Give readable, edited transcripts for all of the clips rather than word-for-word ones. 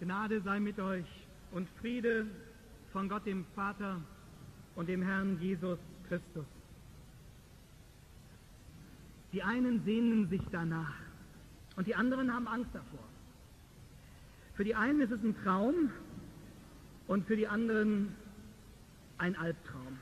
Gnade sei mit euch und Friede von Gott dem Vater und dem Herrn Jesus Christus. Die einen sehnen sich danach und die anderen haben Angst davor. Für die einen ist es ein Traum und für die anderen ein Albtraum.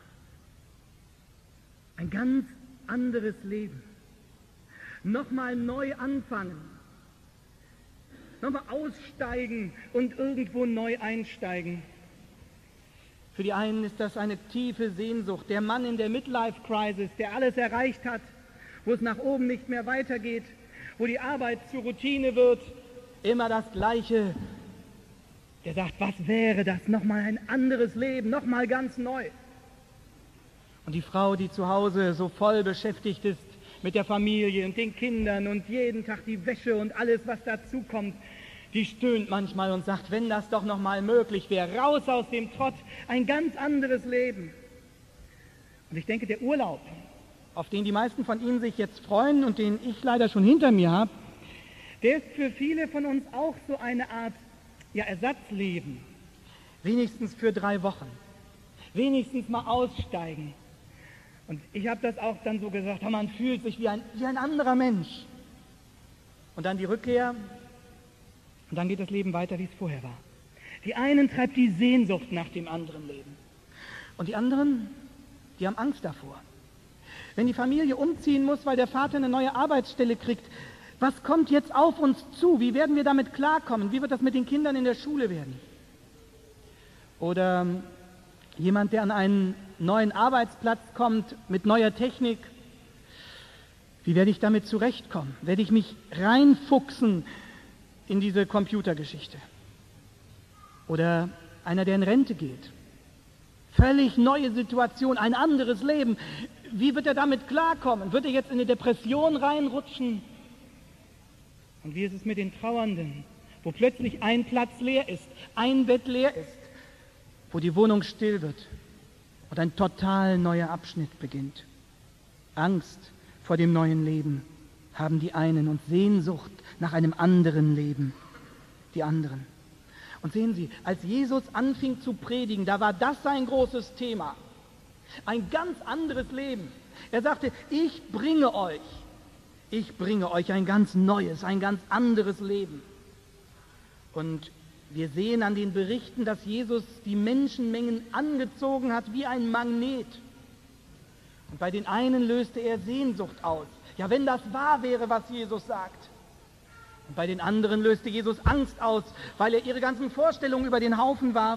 Ein ganz anderes Leben. Nochmal neu anfangen. Nochmal aussteigen und irgendwo neu einsteigen. Für die einen ist das eine tiefe Sehnsucht. Der Mann in der Midlife-Crisis, der alles erreicht hat, wo es nach oben nicht mehr weitergeht, wo die Arbeit zur Routine wird, immer das Gleiche. Der sagt, was wäre das? Nochmal ein anderes Leben, nochmal ganz neu. Und die Frau, die zu Hause so voll beschäftigt ist mit der Familie und den Kindern und jeden Tag die Wäsche und alles, was dazukommt, die stöhnt manchmal und sagt, wenn das doch nochmal möglich wäre, raus aus dem Trott, ein ganz anderes Leben. Und ich denke, der Urlaub, auf den die meisten von Ihnen sich jetzt freuen und den ich leider schon hinter mir habe, der ist für viele von uns auch so eine Art Ersatzleben. Wenigstens für 3 Wochen. Wenigstens mal aussteigen. Und ich habe das auch dann so gesagt, man fühlt sich wie ein anderer Mensch. Und dann die Rückkehr und dann geht das Leben weiter, wie es vorher war. Die einen treibt die Sehnsucht nach dem anderen Leben. Und die anderen, die haben Angst davor. Wenn die Familie umziehen muss, weil der Vater eine neue Arbeitsstelle kriegt, was kommt jetzt auf uns zu? Wie werden wir damit klarkommen? Wie wird das mit den Kindern in der Schule werden? Oder jemand, der an einen neuen Arbeitsplatz kommt mit neuer Technik. Wie werde ich damit zurechtkommen? Werde ich mich reinfuchsen in diese Computergeschichte? Oder einer, der in Rente geht. Völlig neue Situation, ein anderes Leben. Wie wird er damit klarkommen? Wird er jetzt in eine Depression reinrutschen? Und wie ist es mit den Trauernden, wo plötzlich ein Platz leer ist, ein Bett leer ist, wo die Wohnung still wird und ein total neuer Abschnitt beginnt? Angst vor dem neuen Leben haben die einen und Sehnsucht nach einem anderen Leben, die anderen. Und sehen Sie, als Jesus anfing zu predigen, da war das sein großes Thema. Ein ganz anderes Leben. Er sagte, ich bringe euch ein ganz neues, ein ganz anderes Leben. Und wir sehen an den Berichten, dass Jesus die Menschenmengen angezogen hat wie ein Magnet. Und bei den einen löste er Sehnsucht aus. Ja, wenn das wahr wäre, was Jesus sagt. Und bei den anderen löste Jesus Angst aus, weil er ihre ganzen Vorstellungen über den Haufen warf.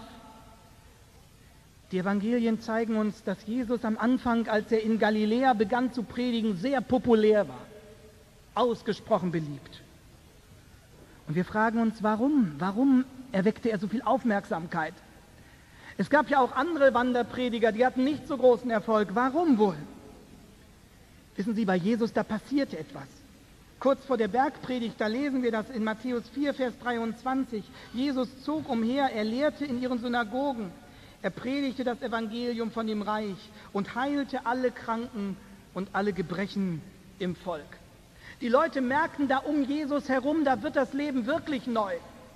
Die Evangelien zeigen uns, dass Jesus am Anfang, als er in Galiläa begann zu predigen, sehr populär war. Ausgesprochen beliebt. Und wir fragen uns, warum? Warum erweckte er so viel Aufmerksamkeit? Es gab ja auch andere Wanderprediger, die hatten nicht so großen Erfolg. Warum wohl? Wissen Sie, bei Jesus, da passierte etwas. Kurz vor der Bergpredigt, da lesen wir das in Matthäus 4, Vers 23. Jesus zog umher, er lehrte in ihren Synagogen. Er predigte das Evangelium von dem Reich und heilte alle Kranken und alle Gebrechen im Volk. Die Leute merkten da um Jesus herum, da wird das Leben wirklich neu.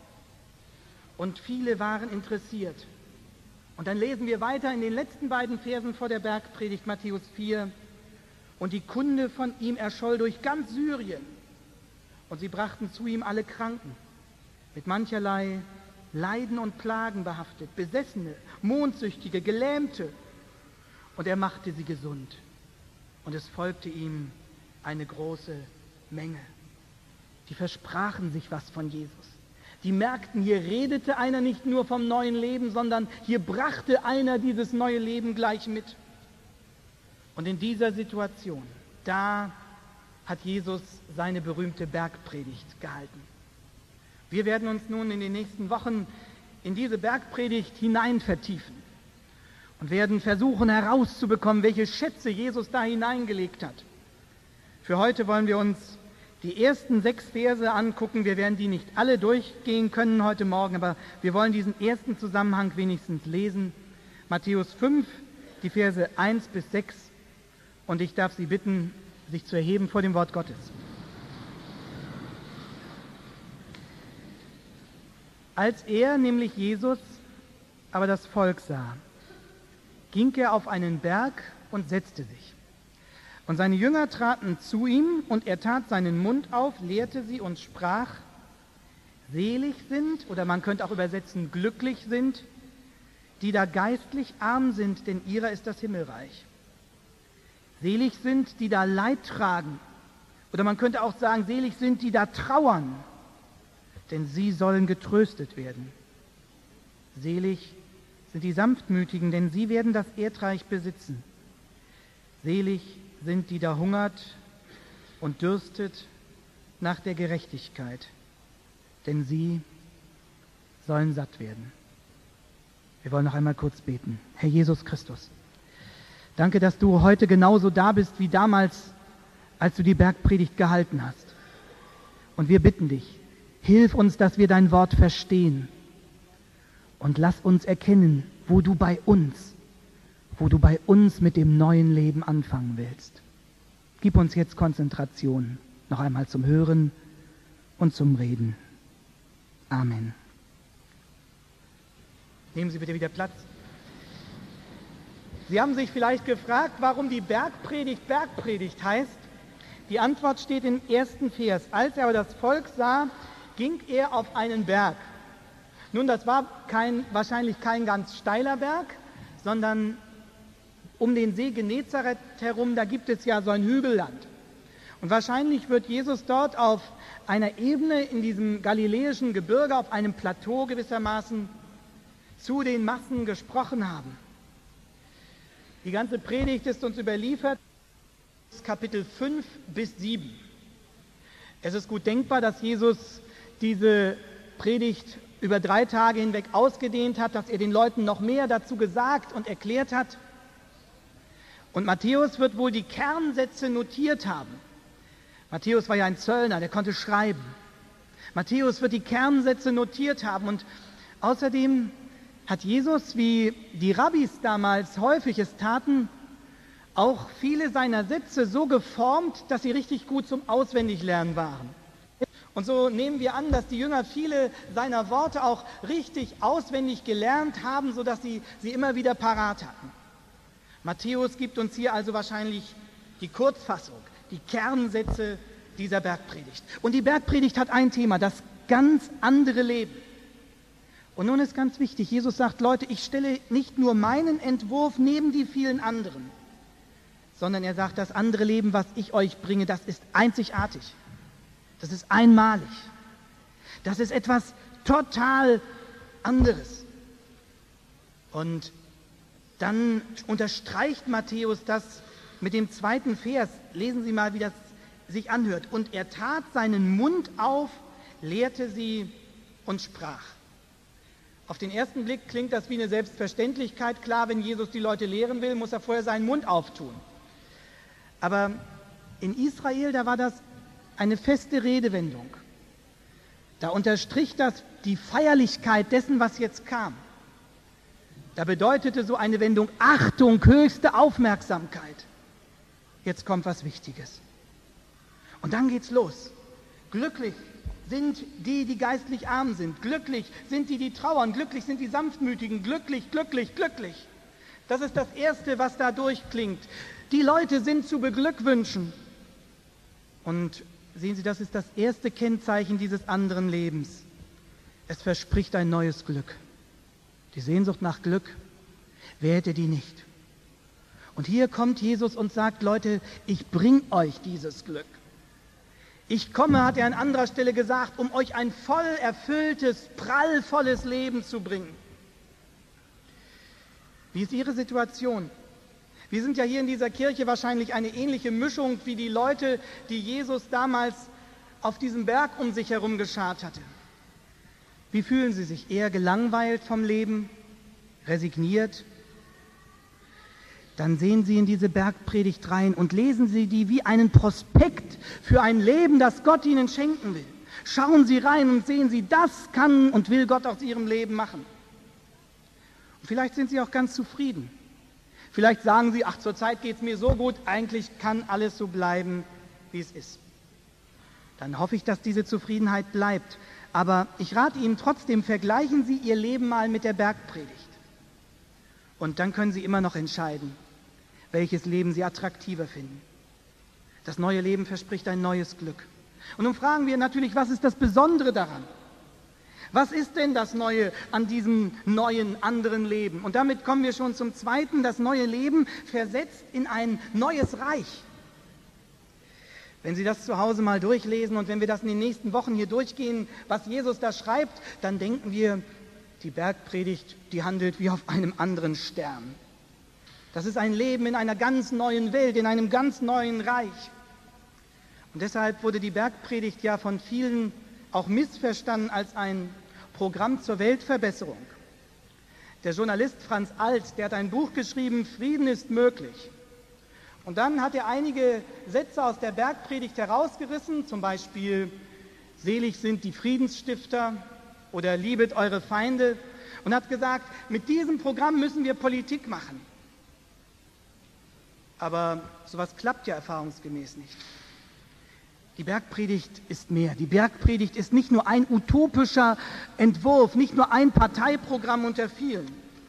Und viele waren interessiert. Und dann lesen wir weiter in den letzten beiden Versen vor der Bergpredigt, Matthäus 4. Und die Kunde von ihm erscholl durch ganz Syrien. Und sie brachten zu ihm alle Kranken, mit mancherlei Leiden und Plagen behaftet, Besessene, Mondsüchtige, Gelähmte. Und er machte sie gesund. Und es folgte ihm eine große Menge. Die versprachen sich was von Jesus. Die merkten, hier redete einer nicht nur vom neuen Leben, sondern hier brachte einer dieses neue Leben gleich mit. Und in dieser Situation, da hat Jesus seine berühmte Bergpredigt gehalten. Wir werden uns nun in den nächsten Wochen in diese Bergpredigt hinein vertiefen und werden versuchen herauszubekommen, welche Schätze Jesus da hineingelegt hat. Für heute wollen wir uns die ersten 6 Verse angucken. Wir werden die nicht alle durchgehen können heute Morgen, aber wir wollen diesen ersten Zusammenhang wenigstens lesen. Matthäus 5, die Verse 1 bis 6. Und ich darf Sie bitten, sich zu erheben vor dem Wort Gottes. Als er, nämlich Jesus, aber das Volk sah, ging er auf einen Berg und setzte sich. Und seine Jünger traten zu ihm, und er tat seinen Mund auf, lehrte sie und sprach: Selig sind, oder man könnte auch übersetzen, glücklich sind, die da geistlich arm sind, denn ihrer ist das Himmelreich. Selig sind, die da Leid tragen, oder man könnte auch sagen, selig sind, die da trauern, denn sie sollen getröstet werden. Selig sind die Sanftmütigen, denn sie werden das Erdreich besitzen. Selig sind, die da hungert und dürstet nach der Gerechtigkeit, denn sie sollen satt werden. Wir wollen noch einmal kurz beten. Herr Jesus Christus, danke, dass du heute genauso da bist wie damals, als du die Bergpredigt gehalten hast. Und wir bitten dich, hilf uns, dass wir dein Wort verstehen. Und lass uns erkennen, wo du bei uns mit dem neuen Leben anfangen willst. Gib uns jetzt Konzentration, noch einmal zum Hören und zum Reden. Amen. Nehmen Sie bitte wieder Platz. Sie haben sich vielleicht gefragt, warum die Bergpredigt Bergpredigt heißt. Die Antwort steht im ersten Vers. Als er aber das Volk sah, ging er auf einen Berg. Nun, das war wahrscheinlich kein ganz steiler Berg, sondern um den See Genezareth herum, da gibt es ja so ein Hügelland. Und wahrscheinlich wird Jesus dort auf einer Ebene in diesem galiläischen Gebirge, auf einem Plateau gewissermaßen, zu den Massen gesprochen haben. Die ganze Predigt ist uns überliefert, Kapitel 5 bis 7. Es ist gut denkbar, dass Jesus diese Predigt über 3 Tage hinweg ausgedehnt hat, dass er den Leuten noch mehr dazu gesagt und erklärt hat. Und Matthäus wird wohl die Kernsätze notiert haben. Matthäus war ja ein Zöllner, der konnte schreiben. Matthäus wird die Kernsätze notiert haben. Und außerdem hat Jesus, wie die Rabbis damals häufig es taten, auch viele seiner Sätze so geformt, dass sie richtig gut zum Auswendiglernen waren. Und so nehmen wir an, dass die Jünger viele seiner Worte auch richtig auswendig gelernt haben, sodass sie immer wieder parat hatten. Matthäus gibt uns hier also wahrscheinlich die Kurzfassung, die Kernsätze dieser Bergpredigt. Und die Bergpredigt hat ein Thema, das ganz andere Leben. Und nun ist ganz wichtig, Jesus sagt, Leute, ich stelle nicht nur meinen Entwurf neben die vielen anderen, sondern er sagt, das andere Leben, was ich euch bringe, das ist einzigartig. Das ist einmalig. Das ist etwas total anderes. Und dann unterstreicht Matthäus das mit dem 2. Vers. Lesen Sie mal, wie das sich anhört. Und er tat seinen Mund auf, lehrte sie und sprach. Auf den ersten Blick klingt das wie eine Selbstverständlichkeit. Klar, wenn Jesus die Leute lehren will, muss er vorher seinen Mund auftun. Aber in Israel, da war das eine feste Redewendung. Da unterstrich das die Feierlichkeit dessen, was jetzt kam. Da bedeutete so eine Wendung Achtung, höchste Aufmerksamkeit. Jetzt kommt was Wichtiges. Und dann geht's los. Glücklich sind die, die geistlich arm sind. Glücklich sind die, die trauern. Glücklich sind die Sanftmütigen. Glücklich, glücklich, glücklich. Das ist das Erste, was da durchklingt. Die Leute sind zu beglückwünschen. Und sehen Sie, das ist das erste Kennzeichen dieses anderen Lebens. Es verspricht ein neues Glück. Die Sehnsucht nach Glück, wer hätte die nicht? Und hier kommt Jesus und sagt, Leute, ich bringe euch dieses Glück. Ich komme, hat er an anderer Stelle gesagt, um euch ein voll erfülltes, prallvolles Leben zu bringen. Wie ist Ihre Situation? Wir sind ja hier in dieser Kirche wahrscheinlich eine ähnliche Mischung wie die Leute, die Jesus damals auf diesem Berg um sich herum geschart hatte. Wie fühlen Sie sich? Eher gelangweilt vom Leben? Resigniert? Dann sehen Sie in diese Bergpredigt rein und lesen Sie die wie einen Prospekt für ein Leben, das Gott Ihnen schenken will. Schauen Sie rein und sehen Sie, das kann und will Gott aus Ihrem Leben machen. Und vielleicht sind Sie auch ganz zufrieden. Vielleicht sagen Sie, ach, zurzeit geht es mir so gut, eigentlich kann alles so bleiben, wie es ist. Dann hoffe ich, dass diese Zufriedenheit bleibt. Aber ich rate Ihnen trotzdem, vergleichen Sie Ihr Leben mal mit der Bergpredigt. Und dann können Sie immer noch entscheiden, welches Leben Sie attraktiver finden. Das neue Leben verspricht ein neues Glück. Und nun fragen wir natürlich, was ist das Besondere daran? Was ist denn das Neue an diesem neuen, anderen Leben? Und damit kommen wir schon zum Zweiten. Das neue Leben versetzt in ein neues Reich. Wenn Sie das zu Hause mal durchlesen und wenn wir das in den nächsten Wochen hier durchgehen, was Jesus da schreibt, dann denken wir, die Bergpredigt, die handelt wie auf einem anderen Stern. Das ist ein Leben in einer ganz neuen Welt, in einem ganz neuen Reich. Und deshalb wurde die Bergpredigt ja von vielen auch missverstanden als ein Programm zur Weltverbesserung. Der Journalist Franz Alt, der hat ein Buch geschrieben, Frieden ist möglich. Und dann hat er einige Sätze aus der Bergpredigt herausgerissen, zum Beispiel, selig sind die Friedensstifter oder liebet eure Feinde, und hat gesagt, mit diesem Programm müssen wir Politik machen. Aber sowas klappt ja erfahrungsgemäß nicht. Die Bergpredigt ist mehr. Die Bergpredigt ist nicht nur ein utopischer Entwurf, nicht nur ein Parteiprogramm unter vielen.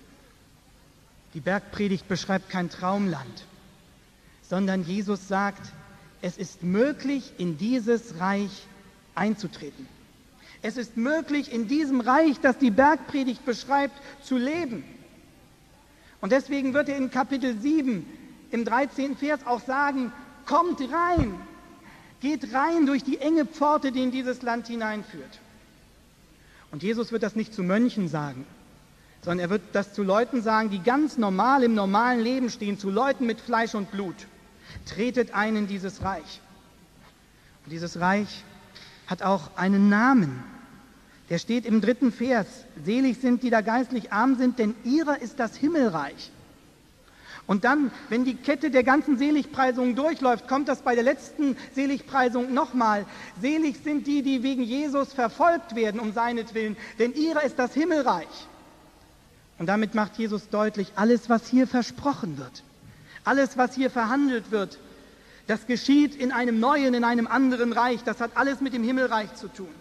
Die Bergpredigt beschreibt kein Traumland, sondern Jesus sagt, es ist möglich, in dieses Reich einzutreten. Es ist möglich, in diesem Reich, das die Bergpredigt beschreibt, zu leben. Und deswegen wird er in Kapitel 7 im 13. Vers auch sagen, kommt rein, geht rein durch die enge Pforte, die in dieses Land hineinführt. Und Jesus wird das nicht zu Mönchen sagen, sondern er wird das zu Leuten sagen, die ganz normal im normalen Leben stehen, zu Leuten mit Fleisch und Blut. Tretet ein in dieses Reich. Und dieses Reich hat auch einen Namen. Der steht im 3. Vers. Selig sind, die da geistlich arm sind, denn ihrer ist das Himmelreich. Und dann, wenn die Kette der ganzen Seligpreisungen durchläuft, kommt das bei der letzten Seligpreisung nochmal. Selig sind die, die wegen Jesus verfolgt werden, um seinetwillen, denn ihrer ist das Himmelreich. Und damit macht Jesus deutlich, alles, was hier versprochen wird, alles, was hier verhandelt wird, das geschieht in einem neuen, in einem anderen Reich. Das hat alles mit dem Himmelreich zu tun.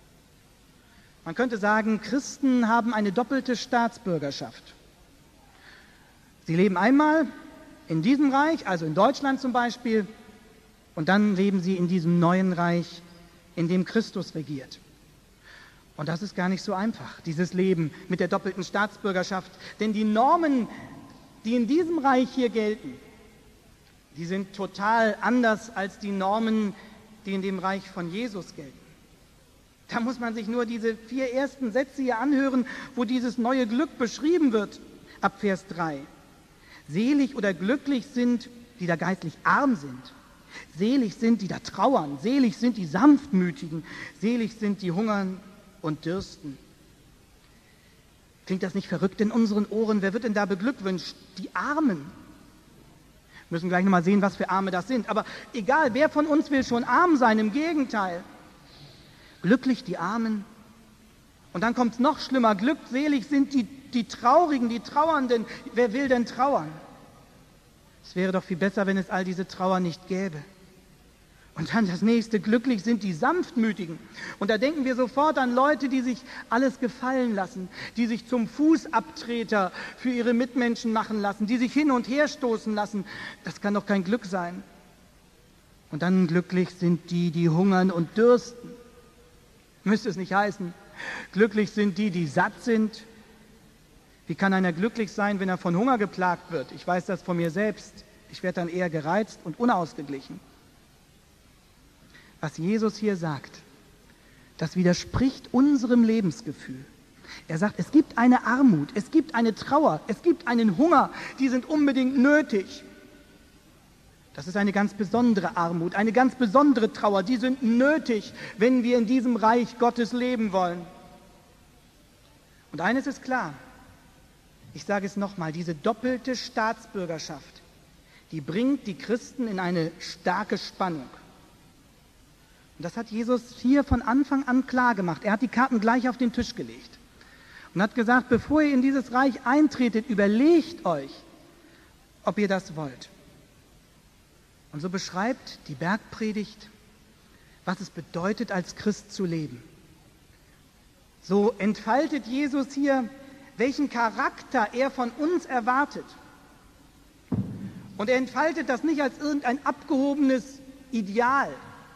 Man könnte sagen, Christen haben eine doppelte Staatsbürgerschaft. Sie leben einmal in diesem Reich, also in Deutschland zum Beispiel, und dann leben sie in diesem neuen Reich, in dem Christus regiert. Und das ist gar nicht so einfach, dieses Leben mit der doppelten Staatsbürgerschaft. Denn die Normen, die in diesem Reich hier gelten, die sind total anders als die Normen, die in dem Reich von Jesus gelten. Da muss man sich nur diese 4 ersten Sätze hier anhören, wo dieses neue Glück beschrieben wird, ab Vers 3. Selig oder glücklich sind, die da geistlich arm sind. Selig sind, die da trauern. Selig sind die Sanftmütigen. Selig sind die hungern und dürsten. Klingt das nicht verrückt in unseren Ohren? Wer wird denn da beglückwünscht? Die Armen. Wir müssen gleich nochmal sehen, was für Arme das sind. Aber egal, wer von uns will schon arm sein? Im Gegenteil. Glücklich die Armen. Und dann kommt es noch schlimmer. Glückselig sind die Traurigen, die Trauernden. Wer will denn trauern? Es wäre doch viel besser, wenn es all diese Trauer nicht gäbe. Und dann das nächste, glücklich sind die Sanftmütigen. Und da denken wir sofort an Leute, die sich alles gefallen lassen, die sich zum Fußabtreter für ihre Mitmenschen machen lassen, die sich hin und her stoßen lassen. Das kann doch kein Glück sein. Und dann glücklich sind die, die hungern und dürsten. Müsste es nicht heißen, glücklich sind die, die satt sind. Wie kann einer glücklich sein, wenn er von Hunger geplagt wird? Ich weiß das von mir selbst. Ich werde dann eher gereizt und unausgeglichen. Was Jesus hier sagt, das widerspricht unserem Lebensgefühl. Er sagt, es gibt eine Armut, es gibt eine Trauer, es gibt einen Hunger, die sind unbedingt nötig. Das ist eine ganz besondere Armut, eine ganz besondere Trauer, die sind nötig, wenn wir in diesem Reich Gottes leben wollen. Und eines ist klar, ich sage es nochmal, diese doppelte Staatsbürgerschaft, die bringt die Christen in eine starke Spannung. Und das hat Jesus hier von Anfang an klar gemacht. Er hat die Karten gleich auf den Tisch gelegt und hat gesagt, bevor ihr in dieses Reich eintretet, überlegt euch, ob ihr das wollt. Und so beschreibt die Bergpredigt, was es bedeutet, als Christ zu leben. So entfaltet Jesus hier, welchen Charakter er von uns erwartet. Und er entfaltet das nicht als irgendein abgehobenes Ideal.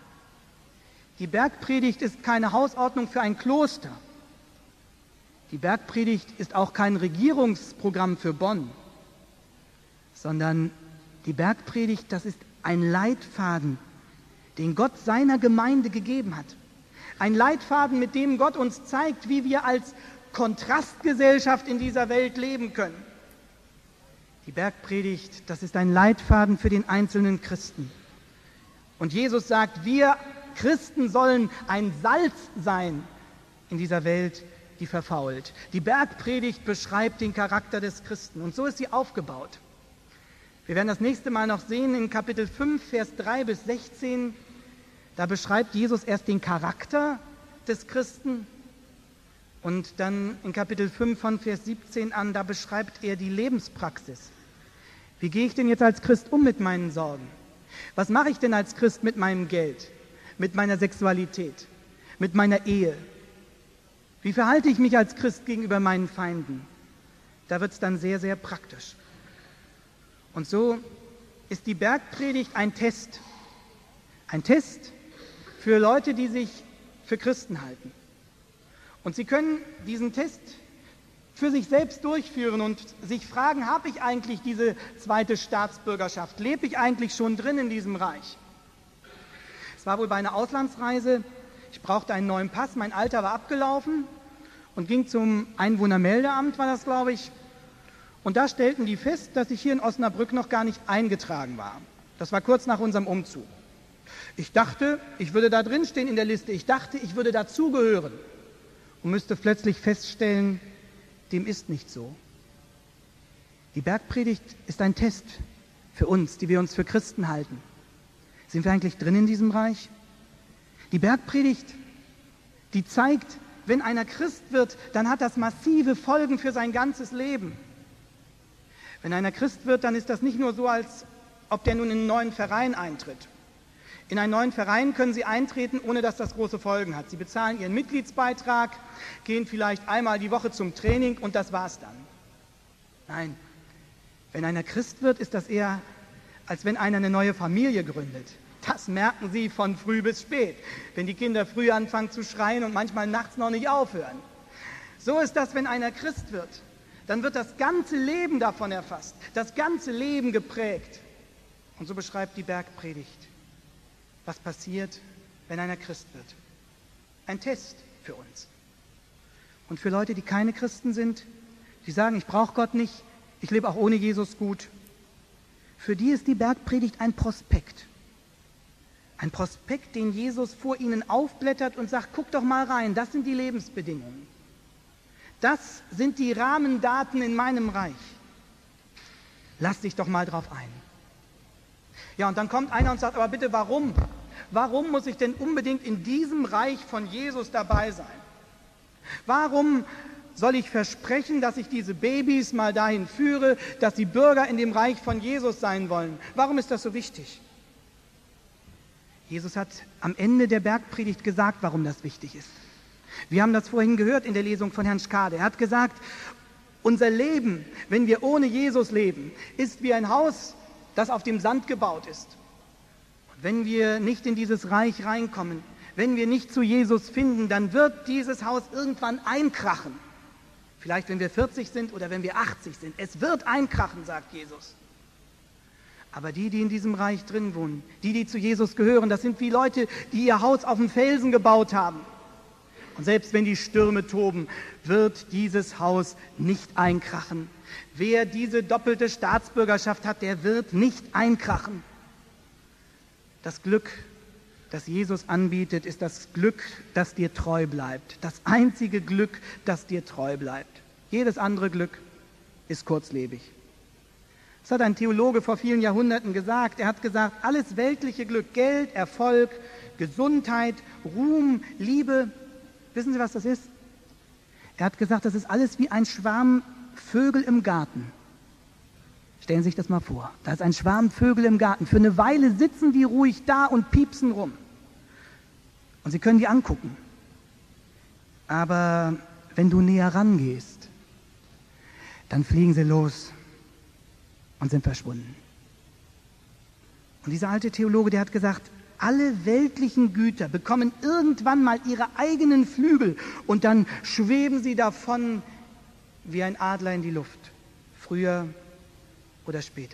Die Bergpredigt ist keine Hausordnung für ein Kloster. Die Bergpredigt ist auch kein Regierungsprogramm für Bonn, sondern die Bergpredigt, das ist ein Leitfaden, den Gott seiner Gemeinde gegeben hat. Ein Leitfaden, mit dem Gott uns zeigt, wie wir als Kontrastgesellschaft in dieser Welt leben können. Die Bergpredigt, das ist ein Leitfaden für den einzelnen Christen. Und Jesus sagt, wir Christen sollen ein Salz sein in dieser Welt, die verfault. Die Bergpredigt beschreibt den Charakter des Christen und so ist sie aufgebaut. Wir werden das nächste Mal noch sehen in Kapitel 5, Vers 3 bis 16. Da beschreibt Jesus erst den Charakter des Christen und dann in Kapitel 5 von Vers 17 an, da beschreibt er die Lebenspraxis. Wie gehe ich denn jetzt als Christ um mit meinen Sorgen? Was mache ich denn als Christ mit meinem Geld, mit meiner Sexualität, mit meiner Ehe? Wie verhalte ich mich als Christ gegenüber meinen Feinden? Da wird es dann sehr, sehr praktisch. Und so ist die Bergpredigt ein Test. Ein Test für Leute, die sich für Christen halten. Und sie können diesen Test für sich selbst durchführen und sich fragen, habe ich eigentlich diese zweite Staatsbürgerschaft? Lebe ich eigentlich schon drin in diesem Reich? Es war wohl bei einer Auslandsreise, ich brauchte einen neuen Pass, mein Alter war abgelaufen und ging zum Einwohnermeldeamt, war das, glaube ich. Und da stellten die fest, dass ich hier in Osnabrück noch gar nicht eingetragen war. Das war kurz nach unserem Umzug. Ich dachte, ich würde da drin stehen in der Liste. Ich dachte, ich würde dazugehören und müsste plötzlich feststellen, dem ist nicht so. Die Bergpredigt ist ein Test für uns, die wir uns für Christen halten. Sind wir eigentlich drin in diesem Reich? Die Bergpredigt, die zeigt, wenn einer Christ wird, dann hat das massive Folgen für sein ganzes Leben. Wenn einer Christ wird, dann ist das nicht nur so, als ob der nun in einen neuen Verein eintritt. In einen neuen Verein können Sie eintreten, ohne dass das große Folgen hat. Sie bezahlen Ihren Mitgliedsbeitrag, gehen vielleicht einmal die Woche zum Training und das war's dann. Nein, wenn einer Christ wird, ist das eher, als wenn einer eine neue Familie gründet. Das merken Sie von früh bis spät, wenn die Kinder früh anfangen zu schreien und manchmal nachts noch nicht aufhören. So ist das, wenn einer Christ wird. Dann wird das ganze Leben davon erfasst, das ganze Leben geprägt. Und so beschreibt die Bergpredigt, was passiert, wenn einer Christ wird. Ein Test für uns. Und für Leute, die keine Christen sind, die sagen, ich brauche Gott nicht, ich lebe auch ohne Jesus gut, für die ist die Bergpredigt ein Prospekt. Ein Prospekt, den Jesus vor ihnen aufblättert und sagt, guck doch mal rein, das sind die Lebensbedingungen. Das sind die Rahmendaten in meinem Reich. Lass dich doch mal drauf ein. Ja, und dann kommt einer und sagt, aber bitte, warum? Warum muss ich denn unbedingt in diesem Reich von Jesus dabei sein? Warum soll ich versprechen, dass ich diese Babys mal dahin führe, dass sie Bürger in dem Reich von Jesus sein wollen? Warum ist das so wichtig? Jesus hat am Ende der Bergpredigt gesagt, warum das wichtig ist. Wir haben das vorhin gehört in der Lesung von Herrn Schkade. Er hat gesagt, unser Leben, wenn wir ohne Jesus leben, ist wie ein Haus, das auf dem Sand gebaut ist. Und wenn wir nicht in dieses Reich reinkommen, wenn wir nicht zu Jesus finden, dann wird dieses Haus irgendwann einkrachen. Vielleicht, wenn wir 40 sind oder wenn wir 80 sind. Es wird einkrachen, sagt Jesus. Aber die in diesem Reich drin wohnen, die zu Jesus gehören, das sind wie Leute, die ihr Haus auf dem Felsen gebaut haben. Und selbst wenn die Stürme toben, wird dieses Haus nicht einkrachen. Wer diese doppelte Staatsbürgerschaft hat, der wird nicht einkrachen. Das Glück, das Jesus anbietet, ist das Glück, das dir treu bleibt. Das einzige Glück, das dir treu bleibt. Jedes andere Glück ist kurzlebig. Das hat ein Theologe vor vielen Jahrhunderten gesagt. Er hat gesagt, alles weltliche Glück, Geld, Erfolg, Gesundheit, Ruhm, Liebe, wissen Sie, was das ist? Er hat gesagt, das ist alles wie ein Schwarm Vögel im Garten. Stellen Sie sich das mal vor. Da ist ein Schwarm Vögel im Garten. Für eine Weile sitzen die ruhig da und piepsen rum. Und Sie können die angucken. aber wenn du näher rangehst, dann fliegen sie los und sind verschwunden. Und dieser alte Theologe, der hat gesagt, alle weltlichen Güter bekommen irgendwann mal ihre eigenen Flügel und dann schweben sie davon wie ein Adler in die Luft, früher oder später.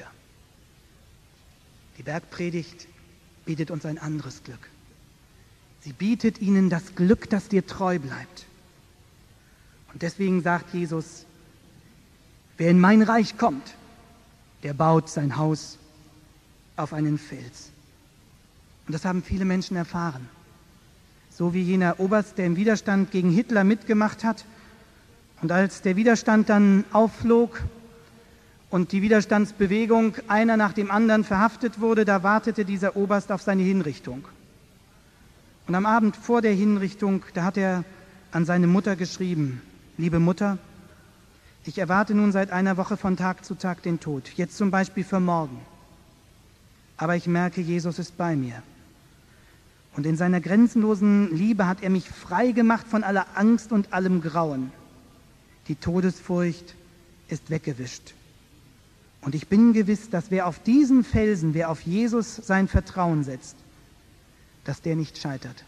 Die Bergpredigt bietet uns ein anderes Glück. Sie bietet ihnen das Glück, das dir treu bleibt. Und deswegen sagt Jesus, wer in mein Reich kommt, der baut sein Haus auf einen Fels. Und das haben viele Menschen erfahren. So wie jener Oberst, der im Widerstand gegen Hitler mitgemacht hat. Und als der Widerstand dann aufflog und die Widerstandsbewegung einer nach dem anderen verhaftet wurde, da wartete dieser Oberst auf seine Hinrichtung. Und am Abend vor der Hinrichtung, da hat er an seine Mutter geschrieben, liebe Mutter, ich erwarte nun seit einer Woche von Tag zu Tag den Tod, jetzt zum Beispiel für morgen. Aber ich merke, Jesus ist bei mir. Und in seiner grenzenlosen Liebe hat er mich frei gemacht von aller Angst und allem Grauen. Die Todesfurcht ist weggewischt. Und ich bin gewiss, dass wer auf diesen Felsen, wer auf Jesus sein Vertrauen setzt, dass der nicht scheitert.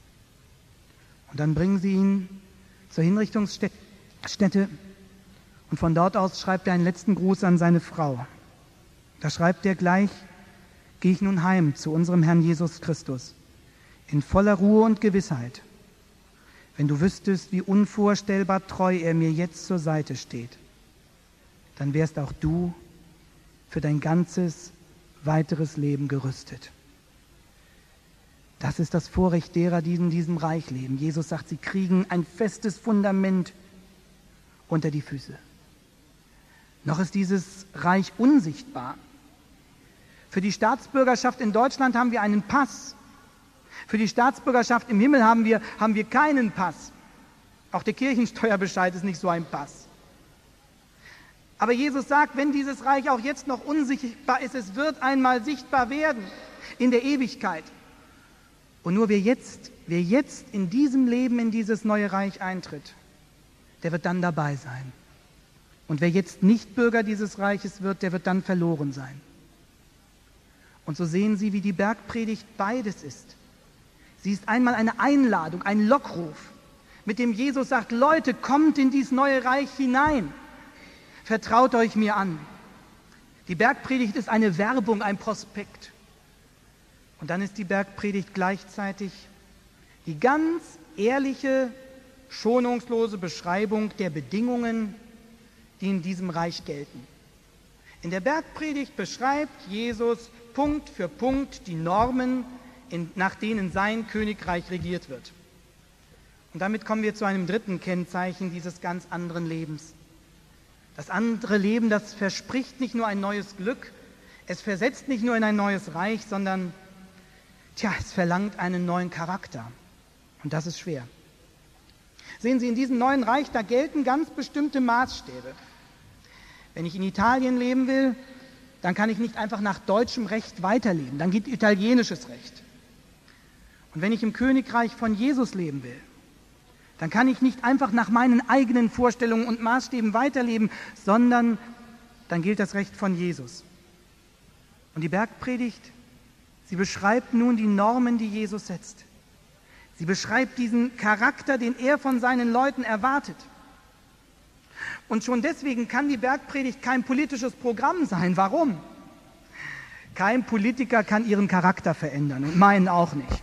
Und dann bringen sie ihn zur Hinrichtungsstätte und von dort aus schreibt er einen letzten Gruß an seine Frau. Da schreibt er gleich, gehe ich nun heim zu unserem Herrn Jesus Christus, in voller Ruhe und Gewissheit. Wenn du wüsstest, wie unvorstellbar treu er mir jetzt zur Seite steht, dann wärst auch du für dein ganzes weiteres Leben gerüstet. Das ist das Vorrecht derer, die in diesem Reich leben. Jesus sagt, sie kriegen ein festes Fundament unter die Füße. Noch ist dieses Reich unsichtbar. Für die Staatsbürgerschaft in Deutschland haben wir einen Pass. Für die Staatsbürgerschaft im Himmel haben wir keinen Pass. Auch der Kirchensteuerbescheid ist nicht so ein Pass. Aber Jesus sagt, wenn dieses Reich auch jetzt noch unsichtbar ist, es wird einmal sichtbar werden in der Ewigkeit. Und nur wer jetzt in diesem Leben in dieses neue Reich eintritt, der wird dann dabei sein. Und wer jetzt nicht Bürger dieses Reiches wird, der wird dann verloren sein. Und so sehen Sie, wie die Bergpredigt beides ist. Sie ist einmal eine Einladung, ein Lockruf, mit dem Jesus sagt, Leute, kommt in dieses neue Reich hinein. Vertraut euch mir an. Die Bergpredigt ist eine Werbung, ein Prospekt. Und dann ist die Bergpredigt gleichzeitig die ganz ehrliche, schonungslose Beschreibung der Bedingungen, die in diesem Reich gelten. In der Bergpredigt beschreibt Jesus Punkt für Punkt die Normen, nach denen sein Königreich regiert wird. Und damit kommen wir zu einem dritten Kennzeichen dieses ganz anderen Lebens. Das andere Leben, das verspricht nicht nur ein neues Glück, es versetzt nicht nur in ein neues Reich, sondern es verlangt einen neuen Charakter. Und das ist schwer. Sehen Sie, in diesem neuen Reich, da gelten ganz bestimmte Maßstäbe. Wenn ich in Italien leben will, dann kann ich nicht einfach nach deutschem Recht weiterleben, dann gilt italienisches Recht. Und wenn ich im Königreich von Jesus leben will, dann kann ich nicht einfach nach meinen eigenen Vorstellungen und Maßstäben weiterleben, sondern dann gilt das Recht von Jesus. Und die Bergpredigt, sie beschreibt nun die Normen, die Jesus setzt. Sie beschreibt diesen Charakter, den er von seinen Leuten erwartet. Und schon deswegen kann die Bergpredigt kein politisches Programm sein. Warum? Kein Politiker kann ihren Charakter verändern und meinen auch nicht.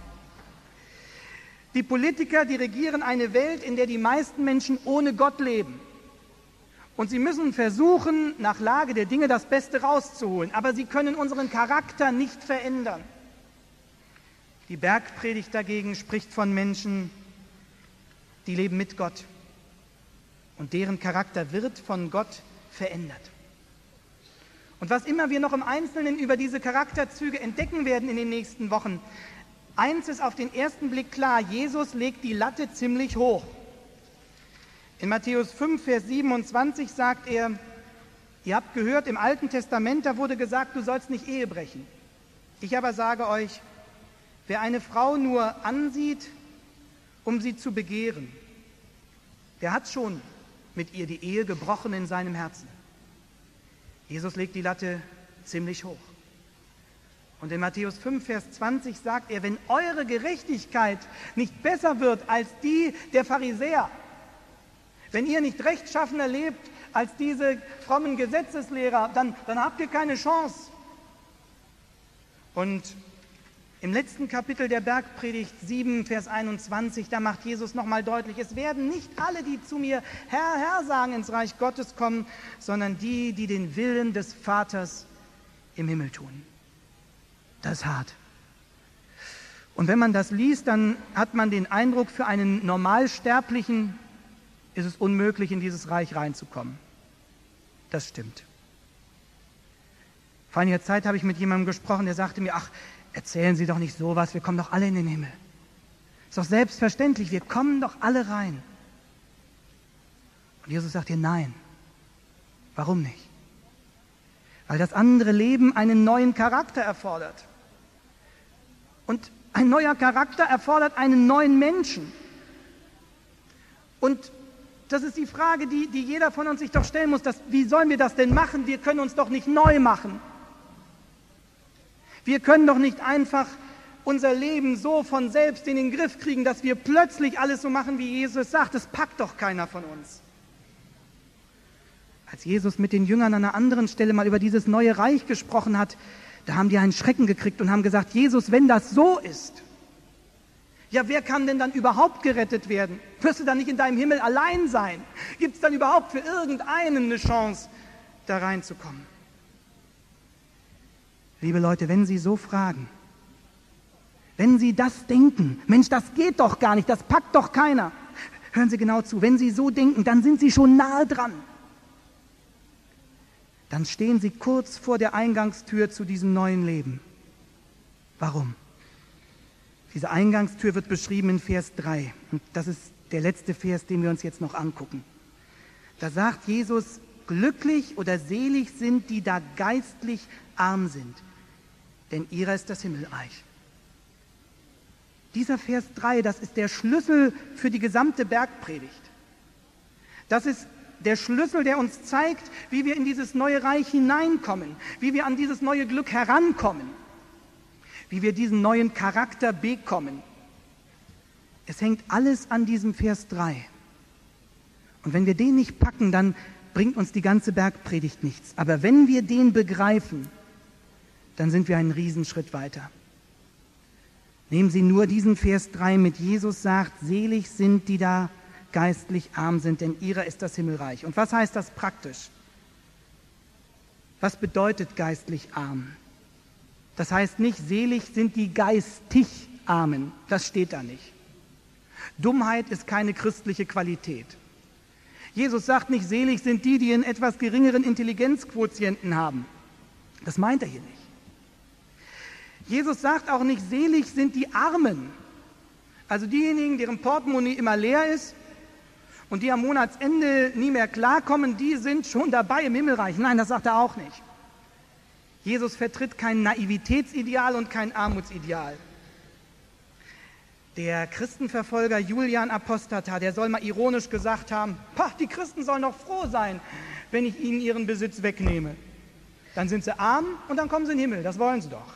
Die Politiker, die regieren eine Welt, in der die meisten Menschen ohne Gott leben. Und sie müssen versuchen, nach Lage der Dinge das Beste rauszuholen. Aber sie können unseren Charakter nicht verändern. Die Bergpredigt dagegen spricht von Menschen, die leben mit Gott. Und deren Charakter wird von Gott verändert. Und was immer wir noch im Einzelnen über diese Charakterzüge entdecken werden in den nächsten Wochen, eins ist auf den ersten Blick klar, Jesus legt die Latte ziemlich hoch. In Matthäus 5, Vers 27 sagt er, ihr habt gehört, im Alten Testament, da wurde gesagt, du sollst nicht Ehe brechen. Ich aber sage euch, wer eine Frau nur ansieht, um sie zu begehren, der hat schon mit ihr die Ehe gebrochen in seinem Herzen. Jesus legt die Latte ziemlich hoch. Und in Matthäus 5, Vers 20 sagt er, wenn eure Gerechtigkeit nicht besser wird als die der Pharisäer, wenn ihr nicht rechtschaffener lebt als diese frommen Gesetzeslehrer, dann habt ihr keine Chance. Und im letzten Kapitel der Bergpredigt 7, Vers 21, da macht Jesus nochmal deutlich, es werden nicht alle, die zu mir Herr, Herr sagen, ins Reich Gottes kommen, sondern die, die den Willen des Vaters im Himmel tun. Das ist hart. Und wenn man das liest, dann hat man den Eindruck, für einen Normalsterblichen ist es unmöglich, in dieses Reich reinzukommen. Das stimmt. Vor einiger Zeit habe ich mit jemandem gesprochen, der sagte mir, ach, erzählen Sie doch nicht sowas, wir kommen doch alle in den Himmel. Ist doch selbstverständlich, wir kommen doch alle rein. Und Jesus sagt dir, nein. Warum nicht? Weil das andere Leben einen neuen Charakter erfordert. Und ein neuer Charakter erfordert einen neuen Menschen. Und das ist die Frage, die jeder von uns sich doch stellen muss. Wie sollen wir das denn machen? Wir können uns doch nicht neu machen. Wir können doch nicht einfach unser Leben so von selbst in den Griff kriegen, dass wir plötzlich alles so machen, wie Jesus sagt. Das packt doch keiner von uns. Als Jesus mit den Jüngern an einer anderen Stelle mal über dieses neue Reich gesprochen hat, da haben die einen Schrecken gekriegt und haben gesagt, Jesus, wenn das so ist, ja, wer kann denn dann überhaupt gerettet werden? Wirst du dann nicht in deinem Himmel allein sein? Gibt es dann überhaupt für irgendeinen eine Chance, da reinzukommen? Liebe Leute, wenn Sie so fragen, wenn Sie das denken, Mensch, das geht doch gar nicht, das packt doch keiner. Hören Sie genau zu, wenn Sie so denken, dann sind Sie schon nahe dran. Dann stehen Sie kurz vor der Eingangstür zu diesem neuen Leben. Warum? Diese Eingangstür wird beschrieben in Vers 3. Und das ist der letzte Vers, den wir uns jetzt noch angucken. Da sagt Jesus, glücklich oder selig sind, die da geistlich arm sind, denn ihrer ist das Himmelreich. Dieser Vers 3, das ist der Schlüssel für die gesamte Bergpredigt. Das ist der Schlüssel, der uns zeigt, wie wir in dieses neue Reich hineinkommen, wie wir an dieses neue Glück herankommen, wie wir diesen neuen Charakter bekommen. Es hängt alles an diesem Vers 3. Und wenn wir den nicht packen, dann bringt uns die ganze Bergpredigt nichts. Aber wenn wir den begreifen, dann sind wir einen Riesenschritt weiter. Nehmen Sie nur diesen Vers 3 mit. Jesus sagt, selig sind, die da geistlich arm sind, denn ihrer ist das Himmelreich. Und was heißt das praktisch? Was bedeutet geistlich arm? Das heißt nicht, selig sind die geistig Armen. Das steht da nicht. Dummheit ist keine christliche Qualität. Jesus sagt nicht, selig sind die, die einen etwas geringeren Intelligenzquotienten haben. Das meint er hier nicht. Jesus sagt auch nicht, selig sind die Armen. Also diejenigen, deren Portemonnaie immer leer ist und die am Monatsende nie mehr klarkommen, die sind schon dabei im Himmelreich. Nein, das sagt er auch nicht. Jesus vertritt kein Naivitätsideal und kein Armutsideal. Der Christenverfolger Julian Apostata, der soll mal ironisch gesagt haben, die Christen sollen doch froh sein, wenn ich ihnen ihren Besitz wegnehme. Dann sind sie arm und dann kommen sie in den Himmel, das wollen sie doch.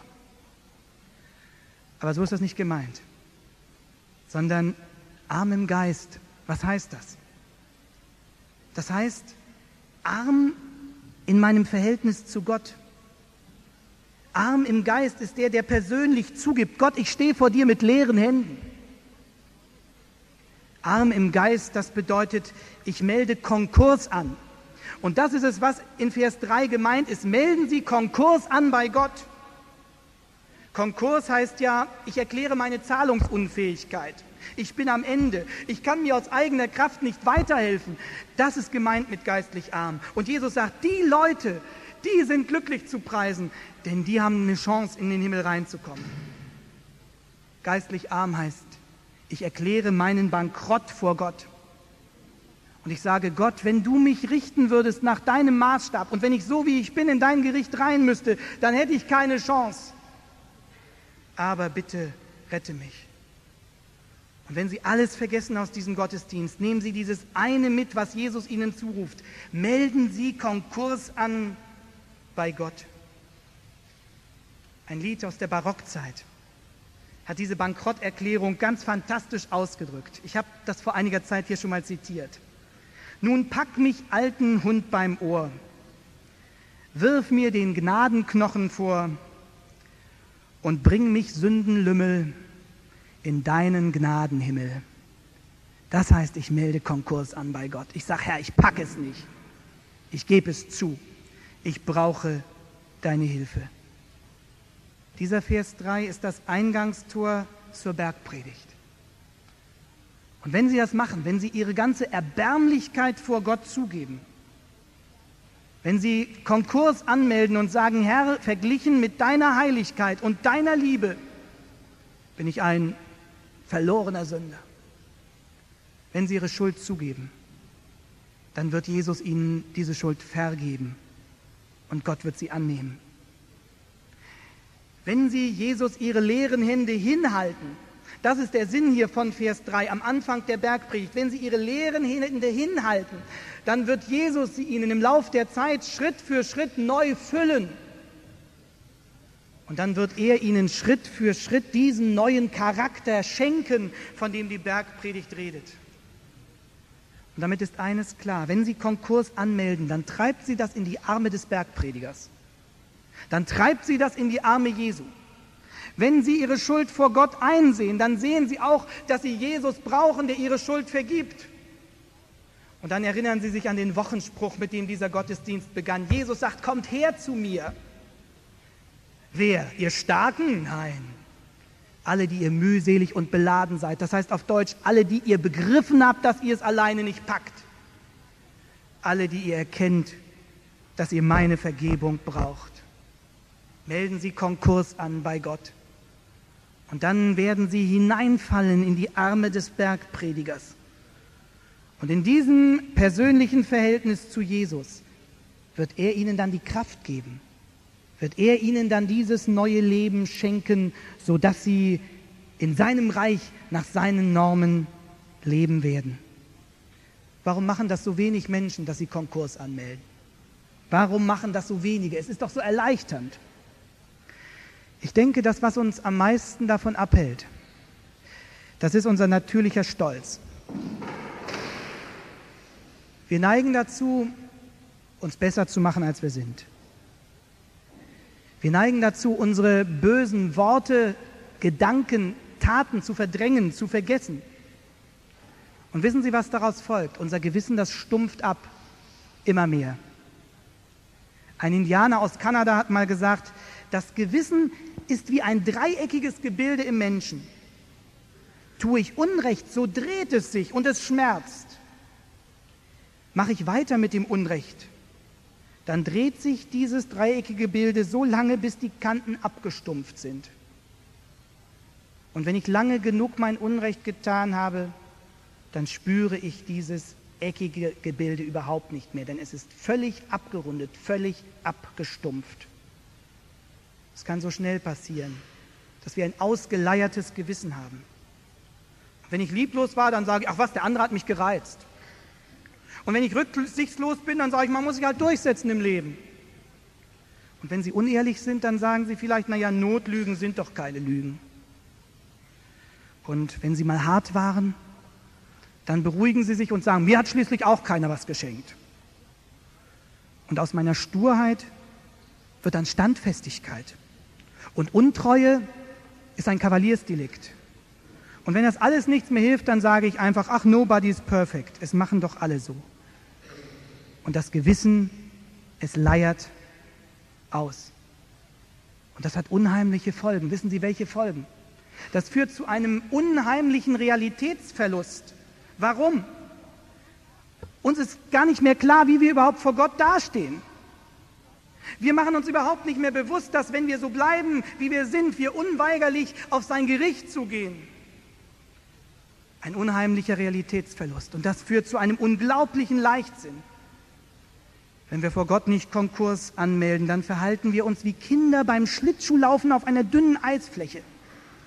Aber so ist das nicht gemeint, sondern arm im Geist. Was heißt das? Das heißt, arm in meinem Verhältnis zu Gott. Arm im Geist ist der, der persönlich zugibt, Gott, ich stehe vor dir mit leeren Händen. Arm im Geist, das bedeutet, ich melde Konkurs an. Und das ist es, was in Vers 3 gemeint ist. Melden Sie Konkurs an bei Gott. Konkurs heißt ja, ich erkläre meine Zahlungsunfähigkeit. Ich bin am Ende. Ich kann mir aus eigener Kraft nicht weiterhelfen. Das ist gemeint mit geistlich arm. Und Jesus sagt, die Leute, die sind glücklich zu preisen, denn die haben eine Chance, in den Himmel reinzukommen. Geistlich arm heißt, ich erkläre meinen Bankrott vor Gott. Und ich sage, Gott, wenn du mich richten würdest nach deinem Maßstab und wenn ich so, wie ich bin, in dein Gericht rein müsste, dann hätte ich keine Chance. Aber bitte rette mich. Und wenn Sie alles vergessen aus diesem Gottesdienst, nehmen Sie dieses eine mit, was Jesus Ihnen zuruft. Melden Sie Konkurs an bei Gott. Ein Lied aus der Barockzeit hat diese Bankrotterklärung ganz fantastisch ausgedrückt. Ich habe das vor einiger Zeit hier schon mal zitiert. Nun pack mich, alten Hund, beim Ohr, wirf mir den Gnadenknochen vor und bring mich, Sündenlümmel, in deinen Gnadenhimmel. Das heißt, ich melde Konkurs an bei Gott. Ich sage, Herr, ich packe es nicht. Ich gebe es zu. Ich brauche deine Hilfe. Dieser Vers 3 ist das Eingangstor zur Bergpredigt. Und wenn Sie das machen, wenn Sie Ihre ganze Erbärmlichkeit vor Gott zugeben, wenn Sie Konkurs anmelden und sagen, Herr, verglichen mit deiner Heiligkeit und deiner Liebe bin ich ein verlorener Sünder. Wenn Sie Ihre Schuld zugeben, dann wird Jesus Ihnen diese Schuld vergeben und Gott wird sie annehmen. Wenn Sie Jesus Ihre leeren Hände hinhalten, das ist der Sinn hier von Vers 3 am Anfang der Bergpredigt, wenn Sie Ihre leeren Hände hinhalten, dann wird Jesus sie Ihnen im Lauf der Zeit Schritt für Schritt neu füllen. Und dann wird er Ihnen Schritt für Schritt diesen neuen Charakter schenken, von dem die Bergpredigt redet. Und damit ist eines klar, wenn Sie Konkurs anmelden, dann treibt Sie das in die Arme des Bergpredigers. Dann treibt Sie das in die Arme Jesu. Wenn Sie Ihre Schuld vor Gott einsehen, dann sehen Sie auch, dass Sie Jesus brauchen, der Ihre Schuld vergibt. Und dann erinnern Sie sich an den Wochenspruch, mit dem dieser Gottesdienst begann. Jesus sagt, kommt her zu mir. Wer? Ihr Starken? Nein. Alle, die ihr mühselig und beladen seid. Das heißt auf Deutsch, alle, die ihr begriffen habt, dass ihr es alleine nicht packt. Alle, die ihr erkennt, dass ihr meine Vergebung braucht. Melden Sie Konkurs an bei Gott. Und dann werden Sie hineinfallen in die Arme des Bergpredigers. Und in diesem persönlichen Verhältnis zu Jesus wird er Ihnen dann die Kraft geben. Wird er Ihnen dann dieses neue Leben schenken, sodass Sie in seinem Reich nach seinen Normen leben werden. Warum machen das so wenig Menschen, dass sie Konkurs anmelden? Warum machen das so wenige? Es ist doch so erleichternd. Ich denke, das, was uns am meisten davon abhält, das ist unser natürlicher Stolz. Wir neigen dazu, uns besser zu machen, als wir sind. Wir neigen dazu, unsere bösen Worte, Gedanken, Taten zu verdrängen, zu vergessen. Und wissen Sie, was daraus folgt? Unser Gewissen, das stumpft ab, immer mehr. Ein Indianer aus Kanada hat mal gesagt, das Gewissen ist wie ein dreieckiges Gebilde im Menschen. Tue ich Unrecht, so dreht es sich und es schmerzt. Mache ich weiter mit dem Unrecht, dann dreht sich dieses dreieckige Gebilde so lange, bis die Kanten abgestumpft sind. Und wenn ich lange genug mein Unrecht getan habe, dann spüre ich dieses eckige Gebilde überhaupt nicht mehr, denn es ist völlig abgerundet, völlig abgestumpft. Es kann so schnell passieren, dass wir ein ausgeleiertes Gewissen haben. Wenn ich lieblos war, dann sage ich, ach was, der andere hat mich gereizt. Und wenn ich rücksichtslos bin, dann sage ich, man muss sich halt durchsetzen im Leben. Und wenn Sie unehrlich sind, dann sagen Sie vielleicht, naja, Notlügen sind doch keine Lügen. Und wenn Sie mal hart waren, dann beruhigen Sie sich und sagen, mir hat schließlich auch keiner was geschenkt. Und aus meiner Sturheit wird dann Standfestigkeit. Und Untreue ist ein Kavaliersdelikt. Und wenn das alles nichts mehr hilft, dann sage ich einfach, ach, nobody is perfect. Es machen doch alle so. Und das Gewissen, es leiert aus. Und das hat unheimliche Folgen. Wissen Sie, welche Folgen? Das führt zu einem unheimlichen Realitätsverlust. Warum? Uns ist gar nicht mehr klar, wie wir überhaupt vor Gott dastehen. Wir machen uns überhaupt nicht mehr bewusst, dass wenn wir so bleiben, wie wir sind, wir unweigerlich auf sein Gericht zugehen. Ein unheimlicher Realitätsverlust. Und das führt zu einem unglaublichen Leichtsinn. Wenn wir vor Gott nicht Konkurs anmelden, dann verhalten wir uns wie Kinder beim Schlittschuhlaufen auf einer dünnen Eisfläche.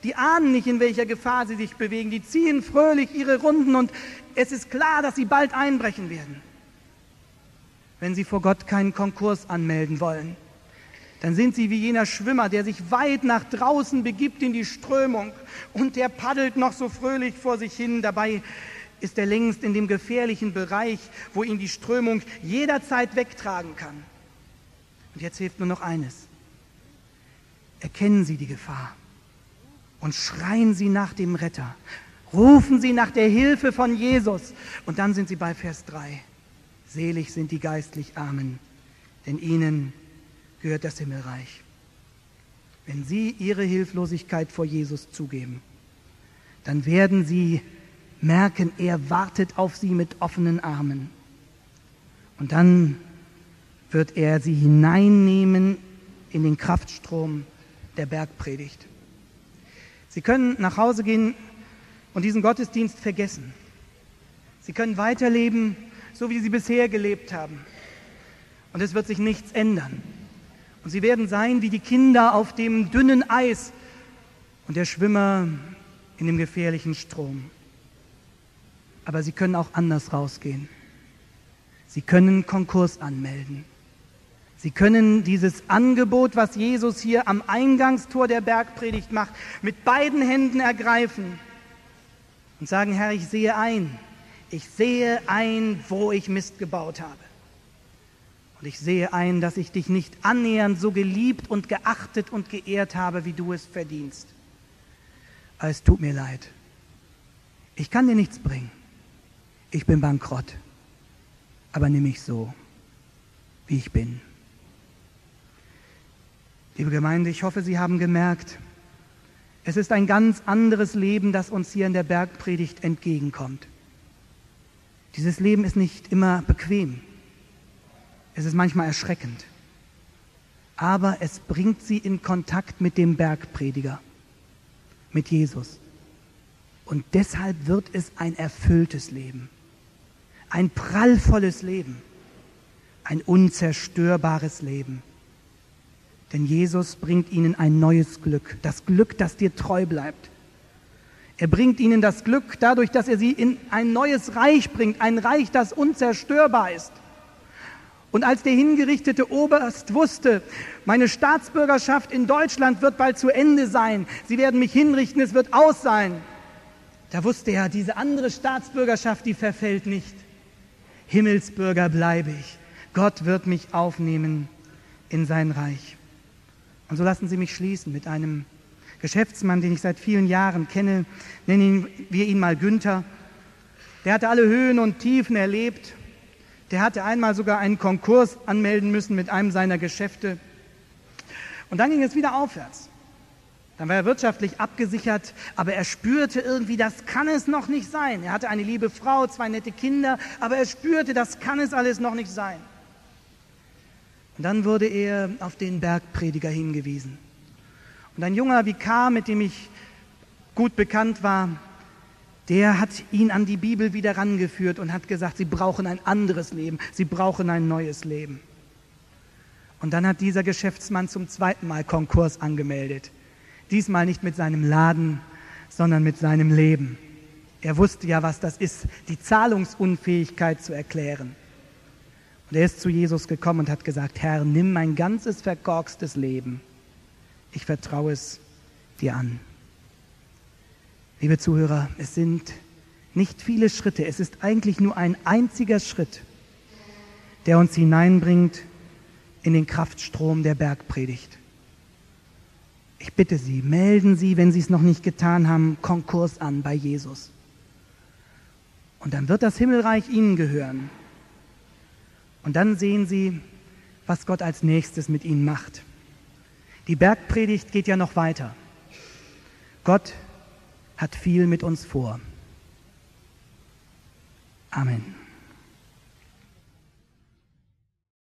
Die ahnen nicht, in welcher Gefahr sie sich bewegen. Die ziehen fröhlich ihre Runden und es ist klar, dass sie bald einbrechen werden. Wenn sie vor Gott keinen Konkurs anmelden wollen, dann sind sie wie jener Schwimmer, der sich weit nach draußen begibt in die Strömung und der paddelt noch so fröhlich vor sich hin. Dabei ist er längst in dem gefährlichen Bereich, wo ihn die Strömung jederzeit wegtragen kann. Und jetzt hilft nur noch eines. Erkennen Sie die Gefahr und schreien Sie nach dem Retter. Rufen Sie nach der Hilfe von Jesus. Und dann sind Sie bei Vers 3. Selig sind die geistlich Armen, denn ihnen gehört das Himmelreich. Wenn Sie Ihre Hilflosigkeit vor Jesus zugeben, dann werden Sie merken, er wartet auf Sie mit offenen Armen. Und dann wird er Sie hineinnehmen in den Kraftstrom der Bergpredigt. Sie können nach Hause gehen und diesen Gottesdienst vergessen. Sie können weiterleben, so wie Sie bisher gelebt haben. Und es wird sich nichts ändern. Und Sie werden sein wie die Kinder auf dem dünnen Eis und der Schwimmer in dem gefährlichen Strom. Aber Sie können auch anders rausgehen. Sie können Konkurs anmelden. Sie können dieses Angebot, was Jesus hier am Eingangstor der Bergpredigt macht, mit beiden Händen ergreifen und sagen, Herr, ich sehe ein, wo ich Mist gebaut habe. Und ich sehe ein, dass ich dich nicht annähernd so geliebt und geachtet und geehrt habe, wie du es verdienst. Aber es tut mir leid. Ich kann dir nichts bringen. Ich bin bankrott. Aber nimm mich so, wie ich bin. Liebe Gemeinde, ich hoffe, Sie haben gemerkt, es ist ein ganz anderes Leben, das uns hier in der Bergpredigt entgegenkommt. Dieses Leben ist nicht immer bequem. Es ist manchmal erschreckend. Aber es bringt Sie in Kontakt mit dem Bergprediger, mit Jesus. Und deshalb wird es ein erfülltes Leben, ein prallvolles Leben, ein unzerstörbares Leben. Denn Jesus bringt ihnen ein neues Glück, das Glück, das dir treu bleibt. Er bringt ihnen das Glück dadurch, dass er sie in ein neues Reich bringt, ein Reich, das unzerstörbar ist. Und als der hingerichtete Oberst wusste, meine Staatsbürgerschaft in Deutschland wird bald zu Ende sein, sie werden mich hinrichten, es wird aus sein, da wusste er, diese andere Staatsbürgerschaft, die verfällt nicht. Himmelsbürger bleibe ich. Gott wird mich aufnehmen in sein Reich. Und so lassen Sie mich schließen mit einem Geschäftsmann, den ich seit vielen Jahren kenne, nennen wir ihn mal Günther. Der hatte alle Höhen und Tiefen erlebt. Der hatte einmal sogar einen Konkurs anmelden müssen mit einem seiner Geschäfte. Und dann ging es wieder aufwärts. Dann war er wirtschaftlich abgesichert, aber er spürte irgendwie, das kann es noch nicht sein. Er hatte eine liebe Frau, 2 nette Kinder, aber er spürte, das kann es alles noch nicht sein. Und dann wurde er auf den Bergprediger hingewiesen. Und ein junger Vikar, mit dem ich gut bekannt war, der hat ihn an die Bibel wieder rangeführt und hat gesagt, Sie brauchen ein anderes Leben, Sie brauchen ein neues Leben. Und dann hat dieser Geschäftsmann zum 2. Mal Konkurs angemeldet. Diesmal nicht mit seinem Laden, sondern mit seinem Leben. Er wusste ja, was das ist, die Zahlungsunfähigkeit zu erklären. Und er ist zu Jesus gekommen und hat gesagt, Herr, nimm mein ganzes verkorkstes Leben. Ich vertraue es dir an. Liebe Zuhörer, es sind nicht viele Schritte, es ist eigentlich nur ein einziger Schritt, der uns hineinbringt in den Kraftstrom der Bergpredigt. Ich bitte Sie, melden Sie, wenn Sie es noch nicht getan haben, Konkurs an bei Jesus. Und dann wird das Himmelreich Ihnen gehören. Und dann sehen Sie, was Gott als nächstes mit Ihnen macht. Die Bergpredigt geht ja noch weiter. Gott hat viel mit uns vor. Amen.